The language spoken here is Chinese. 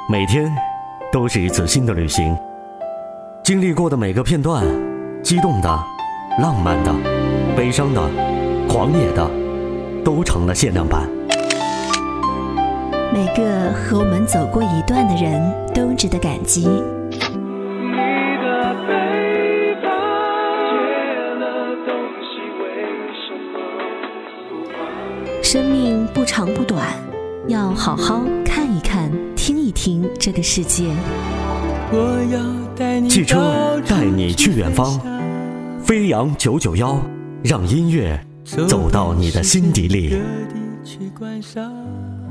每天都是一次新的旅行，经历过的每个片段，激动的、浪漫的、悲伤的、狂野的，都成了限量版。 每个和我们走过一段的人都值得感激。生命不长不短，要好好看一看，听一听这个世界。 汽车带你去远方，飞扬991，让音乐走到你的心底里。